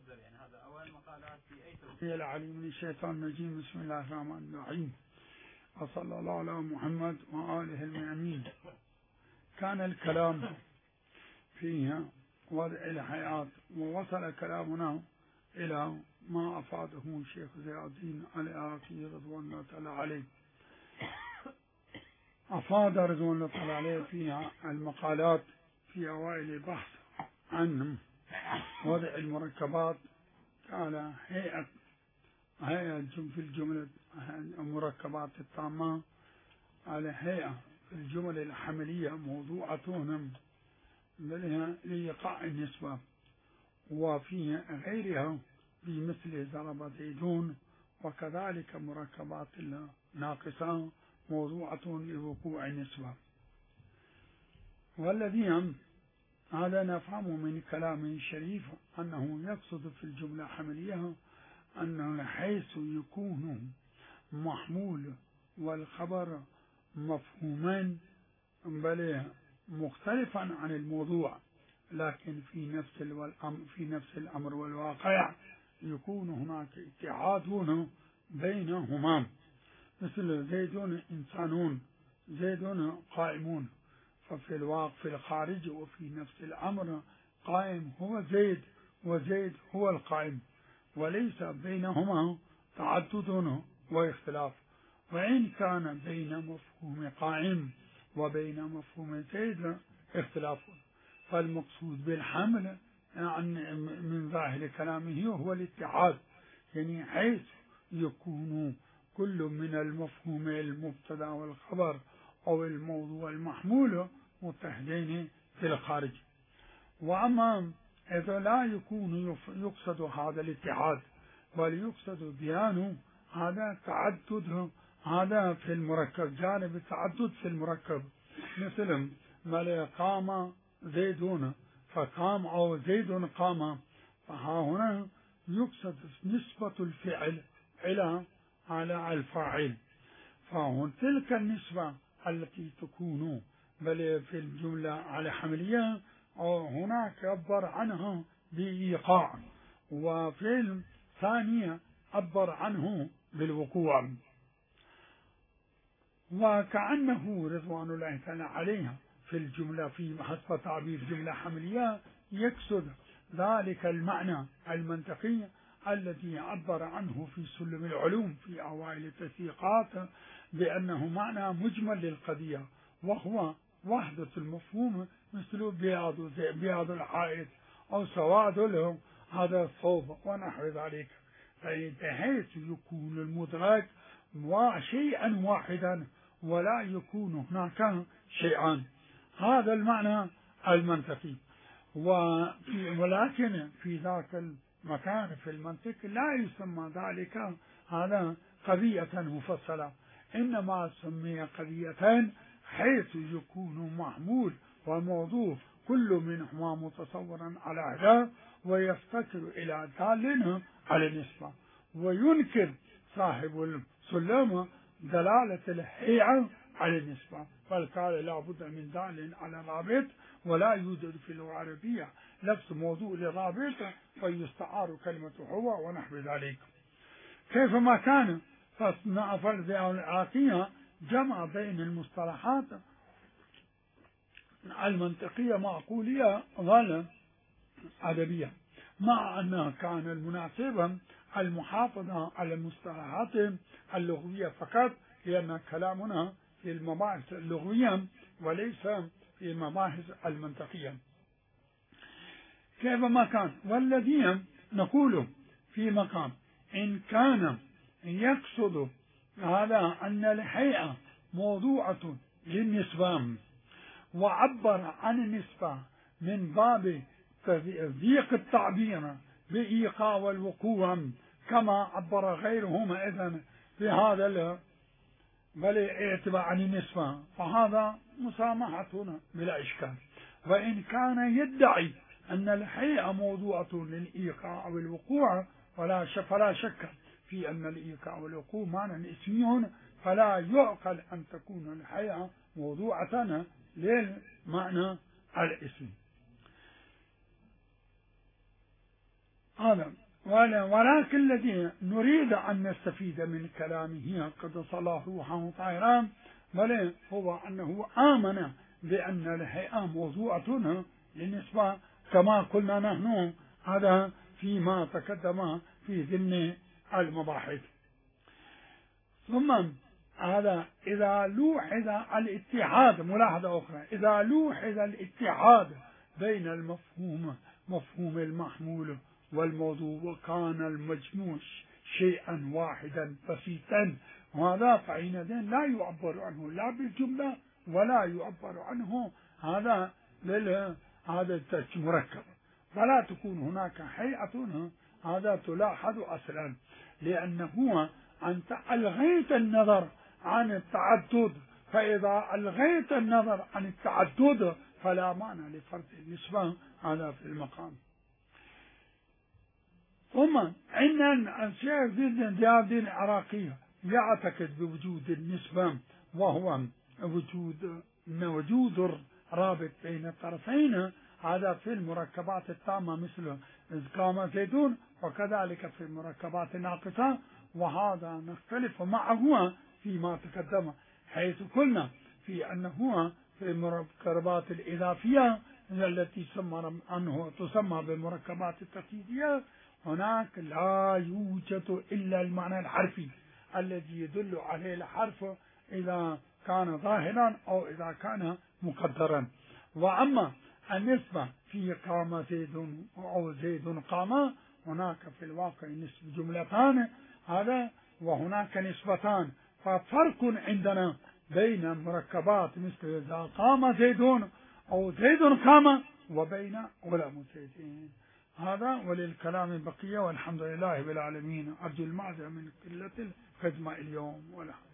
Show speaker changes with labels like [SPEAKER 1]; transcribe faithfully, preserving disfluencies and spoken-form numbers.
[SPEAKER 1] يعني هذا أول مقالات في أي تفسير العليم من الشيطان الرجيم. بسم الله الرحمن الرحيم، وصلى الله على محمد وآله المؤمنين. كان الكلام فيها وضع الحياة، ووصل كلامنا إلى ما أفاده الشيخ زياد الدين العراقي رضوان الله تعالى عليه. أفاد رضوان الله تعالى عليه فيها المقالات في أوائل البحث عن وضع المركبات على هيئة هيئة في الجملة المركبات التامة على هيئة في الجمل الحملية موضوعة لإيقاع النسبة، وفي غيرها بمثل ضرب زيدون، وكذلك مركبات الناقصة موضوعة لوقوع النسبة. والذي هذا نفهم من كلامه الشريف أنه يقصد في الجملة الحملية أنه حيث يكون محمول والخبر مفهومان بل مختلفا عن الموضوع، لكن في نفس الأمر في نفس الأمر والواقع يكون هناك اتحاد بينهما، مثل زيدون إنسانون، زيدون قائمون، ففي الواقع في الخارج وفي نفس الأمر قائم هو زيد وزيد هو القائم، وليس بينهما تعدد واختلاف. وإن كان بين مفهوم قائم وبين مفهوم زيد اختلاف، فالمقصود بالحمل يعني من ظاهر كلامه هو الاتحاد، يعني حيث يكون كل من المفهوم المبتدا والخبر أو الموضوع المحمول متحدين في الخارج. وأما إذا لا يكون يقصد هذا الاتحاد بل يقصد بيان هذا تعدد، هذا في المركب جانب التعدد في المركب، مثل ما قام زيدون فقام أو زيد قام، فها هنا يقصد نسبة الفعل إلى على الفاعل، فهون تلك النسبة التي تكون بل في الجملة على حملية أو هناك عبر عنها بإيقاع، وفي الثانية عبر عنه بالوقوع. وكأنه رضوان الله تعالى عليها في الجملة في حسب تعبير جملة حملية يقصد ذلك المعنى المنطقي الذي عبر عنه في سلم العلوم في أوائل التسييقات بأنه معنى مجمل للقضية، وهو وحدة المفهوم، مثل بياض بياض الحائط أو سواد له هذا الثوب ونحو ذلك، بحيث يكون المدرك شيئا واحدا ولا يكون هناك شيئان. هذا المعنى المنطقي. ولكن في ذاك المكان في المنطق لا يسمى ذلك هذا قضية مفصلة، إنما سمي قضية حيث يكون محمول وموضوع كل منهما متصورا على أهداف ويفتكر إلى دال على النسبة، وينكر صاحب السلم دلالة الهيئة على النسبة، بل قال لا بد من دال على رابط، ولا يوجد في اللغة العربية نفس موضوع للرابط فيستعار كلمة هو ونحو ذلك. كيفما كان فالفرد العاقية جمع بين المصطلحات المنطقية معقولية والأدبية، مع أنها كان المناسب المحافظة على المصطلحات اللغوية فقط، لأن كلامنا في المباحث اللغوية وليس في المباحث المنطقية. كيفما كان، والذي نقول في مقام إن كان يقصد هذا أن الهيئة موضوعة للنسبة وعبر عن النسبة من باب ضيق التعبير بإيقاع والوقوع كما عبر غيرهما إذن بهذا بل اعتبار عن النسبة، فهذا مسامحة بلا إشكال. وإن كان يدعي أن الهيئة موضوعة للإيقاع والوقوع فلا شك فلا شك في أن الإيقاع والوقوع معنى اسمي، فلا يعقل أن تكون الهيئة موضوعة للمعنى الاسمي. هذا. ولكن الذي نريد أن نستفيد من كلامه قدس الله روحه طاهرا بل هو أنه آمن بأن الهيئة موضوعة للنسبة كما قلنا نحن هذا فيما تقدم في ضمن المباحث. ثم هذا إذا لوحظ الاتحاد، ملاحظة أخرى، إذا لوحظ الاتحاد بين المفهوم مفهوم المحمول والموضوع وكان المجموع شيئا واحدا بسيطا، وهذا فحينئذ لا يعبر عنه لا بالجملة ولا يعبر عنه هذا بال هذا مركب، ولا تكون هناك هيئة هذا تلاحظ أصلا، لأنه أنت ألغيت النظر عن التعدد، فإذا ألغيت النظر عن التعدد فلا معنى لفرض النسبة هذا في المقام. ثم إن الشيخ زياد العراقي يعتقد بوجود النسبة، وهو وجود وجود الرابط بين الطرفين هذا في المركبات التامة مثل إذ قام زيدون، وكذلك في المركبات الناقصة، وهذا نختلف معه فيما تقدم، حيث قلنا في أنه في المركبات الإضافية التي تسمى أنه تسمى بالمركبات الترتيبية هناك لا يوجد إلا المعنى الحرفي الذي يدل عليه الحرف إذا كان ظاهرا أو إذا كان مقدرا. وأما النسبة في قام زيد أو زيد قام هناك في الواقع نسبة جملتان هذا وهناك نسبتان، ففرق عندنا بين مركبات مثل إذا قام زيدون أو زيد قام وبين غلام زيدين هذا. وللكلام بقية، والحمد لله بالعالمين. أرجو المعذرة من قلة الخدمة اليوم.